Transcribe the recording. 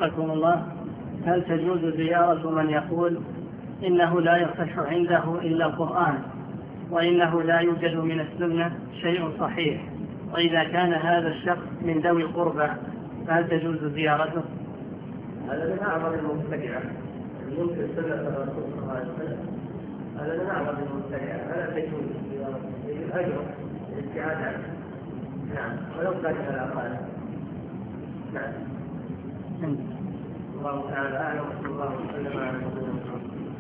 وفقكم الله، هل تجوز زيارة من يقول إنه لا يصح عنده إلا القرآن وإنه لا يوجد من السنة شيء صحيح، وإذا كان هذا الشخص من ذوي القربى فهل تجوز زيارته؟ هذا من أعظم المبتدعة يمكن سنة الرسول صلى الله عليه وسلم. هذا من أعظم المبتدعة، هذا تجوز زيارته الأجر الابتعاد عنه. نعم، ولو كان على أقل. نعم. الله تعالى أعلم، وصلى الله وسلم على نبينا محمد.